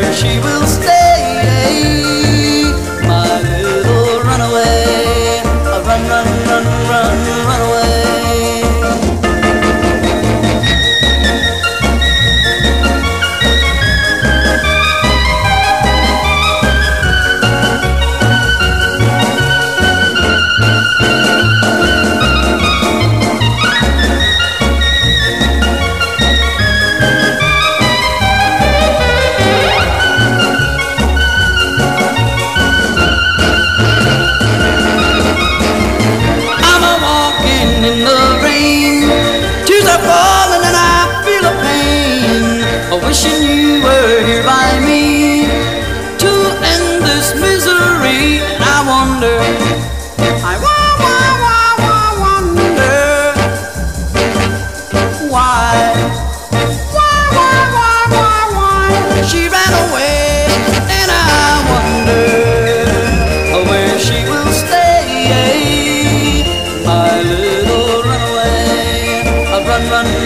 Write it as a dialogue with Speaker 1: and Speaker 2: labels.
Speaker 1: where she will stay, my little runaway. Run, run, run, run, run away. In the rain, tears are falling and I feel a pain, wishing you were here by me to end this misery. And I wonder, I wonder why she ran away, and I wonder where she will stay, my little run, run,